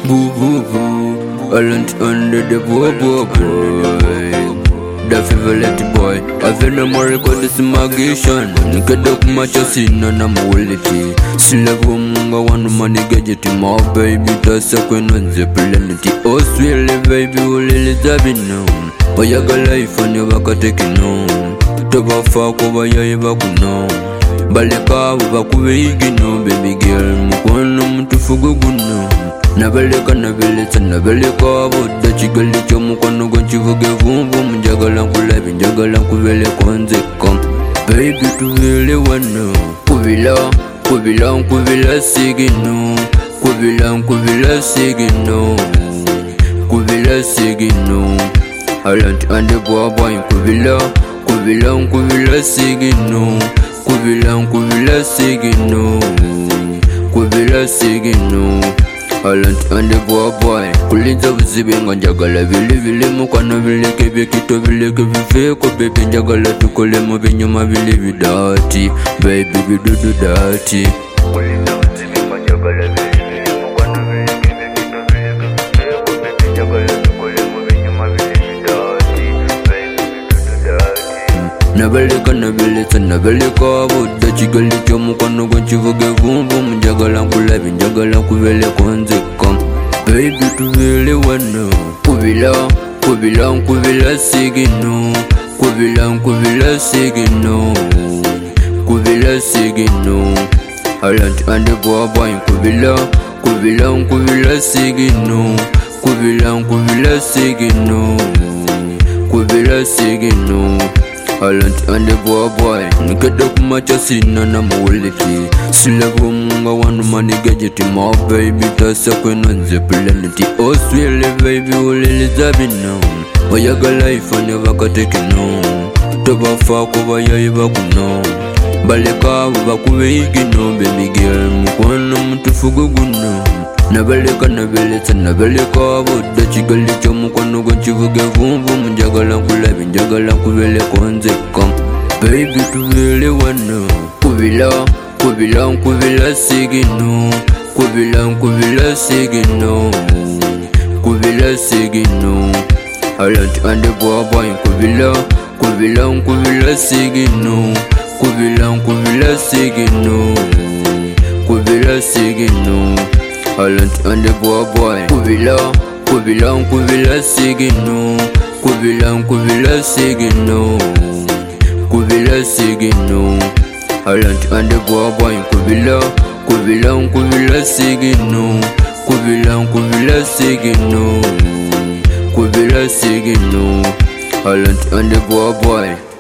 Boo boo boo, I learned under the boy. The favorite boy, I feel no more record this magician. Get up my chassis, none of quality. Syllable munga one money gadget, my baby, that's a queen on the planety. Oh, sweetly, baby, will Elizabeth known. But you got life on your back, taking on. Toba fuck over your bakuno. Baleka, Bakuigino, baby girl, Mukono, Mutufuguno. Nabaleka nabaleta nabaleka budde kigali ky'omukono gwenkivuga evumvu njagala nkulabe njagala nkubele konzeka baby tubeere wano kubila sigino kubila sigino Alant and the boy kubila sigino kubila sigino Alant and the boy kulinza buzibe nga njagala bili mukwano bileke byekito bileke biveko baby njagala tukole mu binyuma bili bidati baby bidudu dati kulinza buzibe nga njagala bili mukwano bileke byekito bileke biveko baby njagala tukole mu binyuma bili bidati baby bidudu dati nabaleka budde kigali ky'omukono gwenkivuga evumvu njagala nkulabe njagala nkubele konzeka baby tubeere wano kubila sigino Alant and the boy kubila sigino Alant and the boy get up my chassis none of quality Syllable munga one money gadget my baby that's a queen on the planety Oh sweetly baby will Elizabeth known Oh you got life on your back taking on Toba fuck over your bakuno Baleka Bakuigino baby girl Mukono Mutufuguno Nabaleka budde kigali ky'omukono gwenkivuga evumvu njagala nkulabe njagala nkubele konzeka baby tubeere wano kubila sigino Alant and the boy kubila sigino Alant and the boy kubila sigino Alant and the boy kubila sigino Alant and the boy